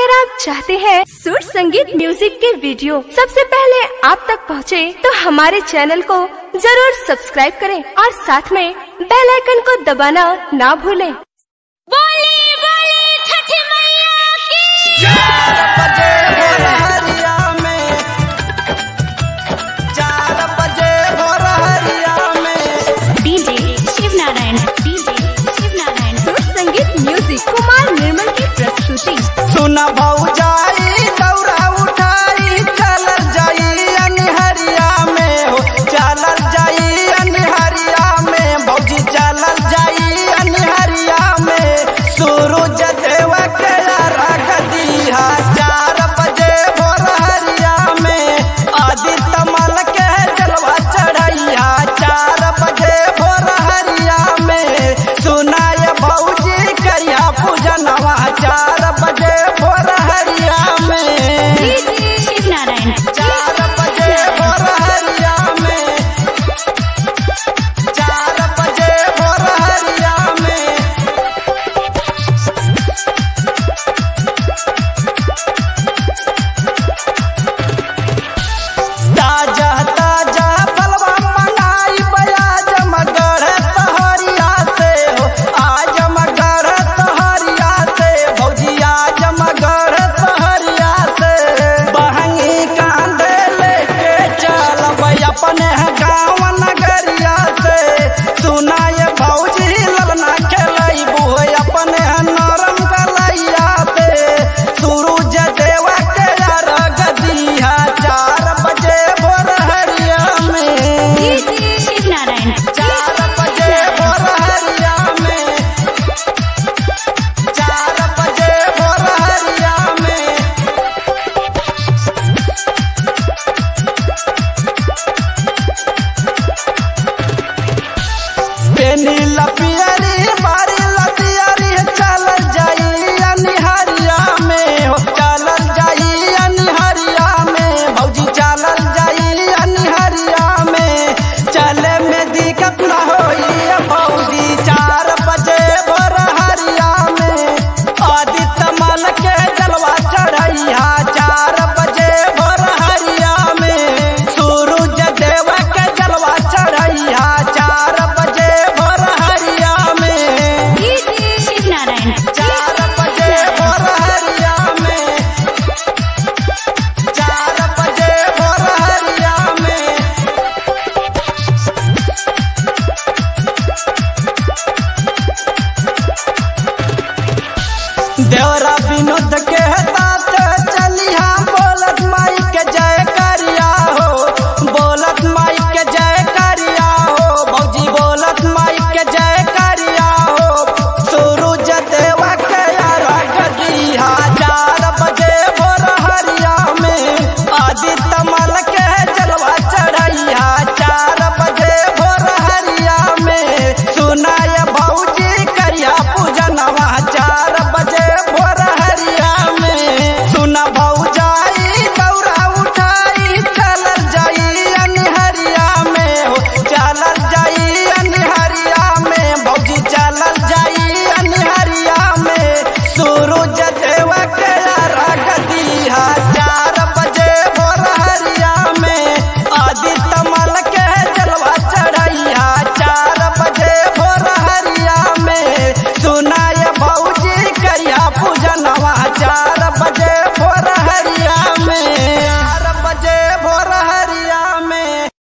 अगर आप चाहते हैं सुर संगीत म्यूजिक के वीडियो सबसे पहले आप तक पहुंचे, तो हमारे चैनल को जरूर सब्सक्राइब करें और साथ में बेल आइकन को दबाना ना भूलें। बोले बोले छठ मैया की चार बजे भोर हरिया में, 4 बजे भोर हरिया में डीजे शिव नारायण सुर संगीत म्यूजिक कुमार निर्मल की प्रस्तुति। सुना भौजाई दौरा उठाई, चल जाई अनहरिया में हो, चल जाई अनहरिया में भौजी, चल जाई अनहरिया में। सूरज देव के रख दिया 4 बजे भोर हरिया में, आदित्य मल के जलवा चढ़ैया 4 बजे भोर हरिया में। सुनाय भौजी करिया पूजनवा 4 बजे भोर हरिया में, शिव नारायण 4 बजे भोर हरिया में, 4 बजे भोर हरिया में। ताजा ताजा फलवा मंगाई बयाज मगर सहरिया से हो, आज मगर सहरिया से भौजी, आज मगर सहरिया से। बहंगी कांधे लेके चलब अपने गाँव नगरिया से। सुनाय भौजी ललना खेलैबू अपने नरम कलैया से। सूरज देवा के रग दिया 4 बजे भोर हरिया में, शिव नारायण 4 बजे भोर हरिया में, 4 बजे भोर हरिया में। बेनी लपियरी बारी लपियरी, चल जाई अनहरिया में हो, चल जाई अनहरिया में भौजी, चल जाई अनहरिया में। चले में दिक्कत न होई भौजी 4 बजे भोर हरिया में, आदित्य मल के जलवा चढ़ैया 4 बजे भोर हरिया में। सूरज देव के जलवा चढ़ैया 4 बजे भोर हरिया में, शिव नारायण 4 बजे भोर हरिया में, 4 बजे भोर हरिया में। देवरा विनोद के साथ चलिया, बोलत माई के जय करिया हो, बोलत माई के जय करिया हो भौजी, बोलत माई के जय करिया हो। सूरज देवा के रख दिया 4 बजे भोर हरिया में, आदित्य मल के जलवा चढ़ैया 4 बजे भोर हरिया में। सुनाय भौजी करिया पूजनवा 4 बजे भोर हरिया में। सुना भौजाई दौरा उठाई, चल जाई अनहरिया में हो, चल जाई अनहरिया में भौजी, चल जाई अनहरिया में। सूरज देव के रख दिया 4 बजे भोर हरिया में, आदित्य मल के जलवा चढ़ैया 4 बजे भोर हरिया में। सुनाय भौजी करिया पूजनवा 4 बजे भोर हरिया में, 4 बजे भोर